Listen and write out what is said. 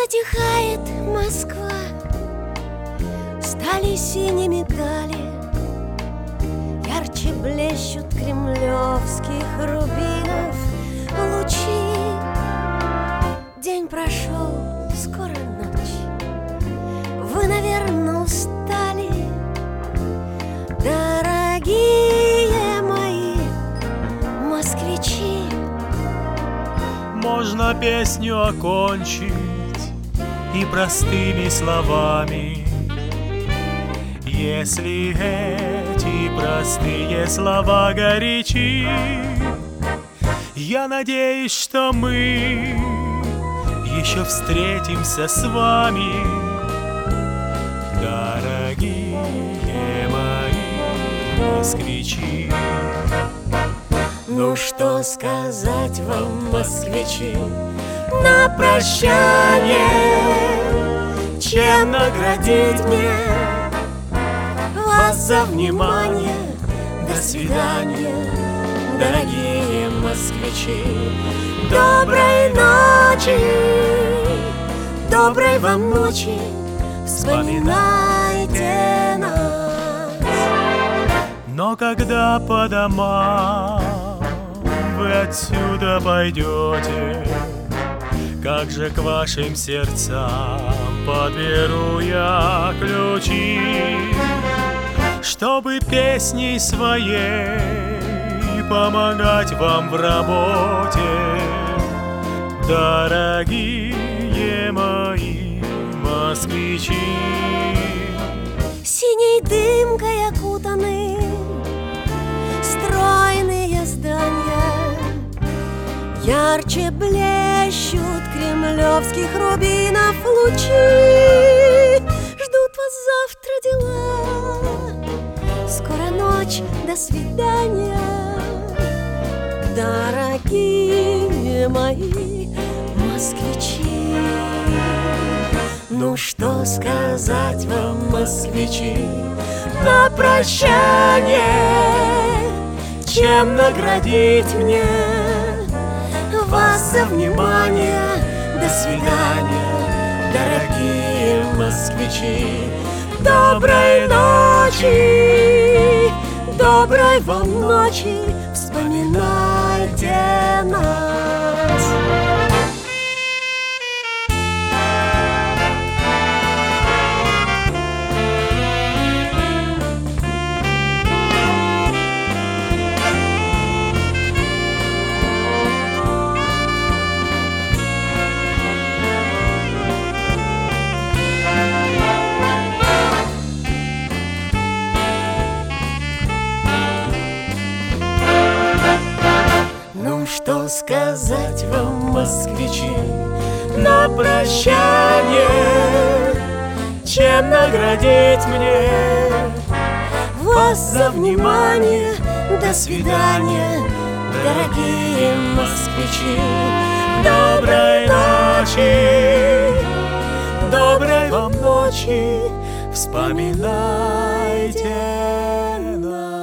Затихает Москва, стали синими дали, ярче блещут кремлевских рубинов лучи. День прошел, скоро ночь, вы, наверное, устали, дорогие мои москвичи. Можно песню окончить и простыми словами, если эти простые слова горячи. Я надеюсь, что мы еще встретимся с вами, дорогие мои москвичи. Ну что сказать вам, москвичи, на прощание, чем наградить мне вас за внимание? До свидания, дорогие москвичи. Доброй ночи, доброй вам ночи, вспоминайте нас. Но когда по домам вы отсюда пойдете, как же к вашим сердцам подберу я ключи, чтобы песней своей помогать вам в работе, дорогие мои москвичи. Синей дымкой окутаны стройные здания, ярче блещут кремлевских рубинов лучи. Ждут вас завтра дела, скоро ночь, до свидания, дорогие мои москвичи. Ну что сказать вам, москвичи, на прощание, чем наградить мне вас за внимание? До свидания, дорогие москвичи. Доброй ночи, доброй вам ночи, вспоминайте нас. Что сказать вам, москвичи, на прощание, чем наградить мне вас за внимание? До свидания, дорогие москвичи. Доброй ночи, доброй вам ночи, вспоминайте нас.